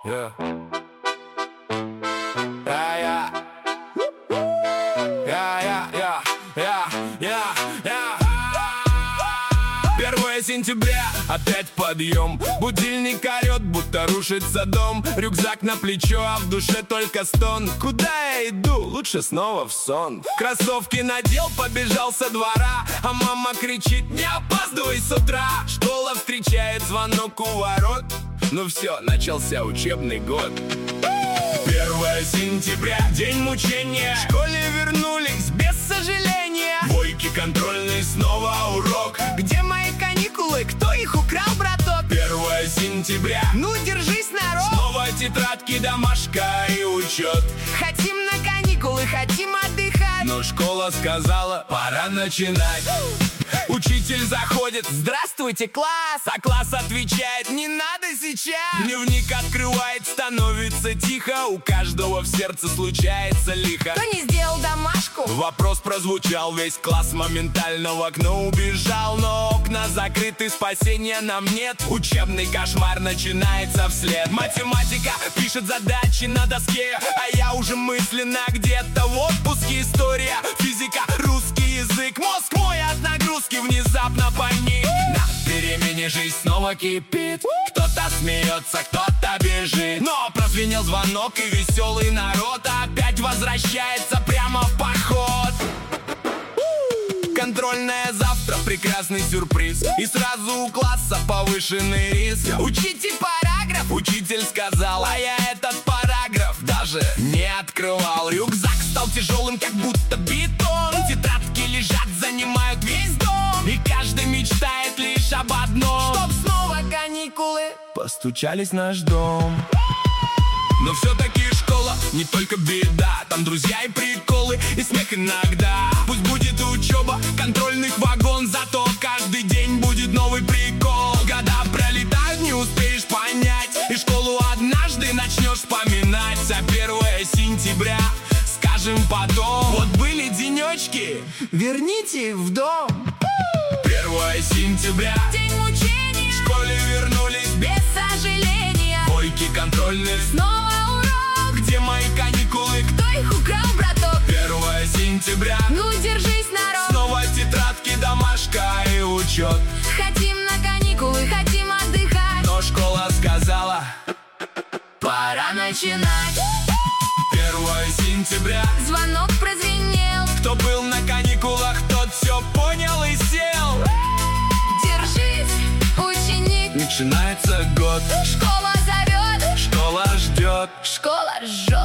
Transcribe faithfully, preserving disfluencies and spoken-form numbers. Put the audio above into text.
Yeah. Yeah, yeah. Yeah, yeah, yeah, yeah, yeah, yeah. Первое сентября, опять подъем. Будильник орет, будто рушится дом. Рюкзак на плечо, а в душе только стон. Куда я иду? Лучше снова в сон. Кроссовки надел, побежал со двора, а мама кричит: не опаздывай с утра. Школа встречает звонок у ворот. Ну все, начался учебный год. Первое сентября, день мучения. В школе вернулись без сожаления. Двойки контрольные, снова урок. Где мои каникулы? Кто их украл, браток? Первое сентября, ну держись, народ. Снова тетрадки, домашка и учет. Хотим на каникулы, хотим отдыхать. Но школа сказала: пора начинать. Учитель заходит: здравствуйте, класс! А класс отвечает: не надо сейчас. Дневник открывает, становится тихо. У каждого в сердце случается лихо. Кто не сделал домашку? Вопрос прозвучал, весь класс моментально в окно убежал. Но окна закрыты, спасения нам нет. Учебный кошмар начинается вслед. Математика пишет задачи на доске, а я уже мысленно где-то в отпуске. История, физика, русский язык. Мозг мой от нагрузки внезапно паник. На перемене жизнь снова кипит. Кто-то смеется, кто-то бежит. Но прозвенел звонок, и веселый народ опять возвращается прямо в поход. Контрольная завтра, прекрасный сюрприз. И сразу у класса повышенный риск. Учите параграф, учитель сказал, а я этот параграф даже не открывал. Рюкзак стал тяжелым, как будто бетон. Тетрадки лежат, занимают весь дом. И каждый мечтает лишь об одном: чтоб снова каникулы постучались в наш дом. Но все-таки школа не только беда. Там друзья и приколы, и смех иногда. Пусть будет учеба, контрольных вагон, зато каждый день будет новый прикол. Года пролетают, не успеешь понять, и школу однажды начнешь вспоминать. А первое сентября скажем потом: вот были денечки, верните в дом. Первое сентября, день мучения. В школе вернулись без сожаления. Двойки контрольные, снова урок. Где мои каникулы? Кто их украл, браток? Первое сентября, ну держись, народ. Снова тетрадки, домашка и учет. Хотим на каникулы, хотим отдыхать. Но школа сказала: пора начинать. Первое сентября, звонок прозвенел. Кто был на каникулах, тот все понял и сел. Держись, ученик. Начинается год. Школа зовет. Школа ждет. Школа жжет.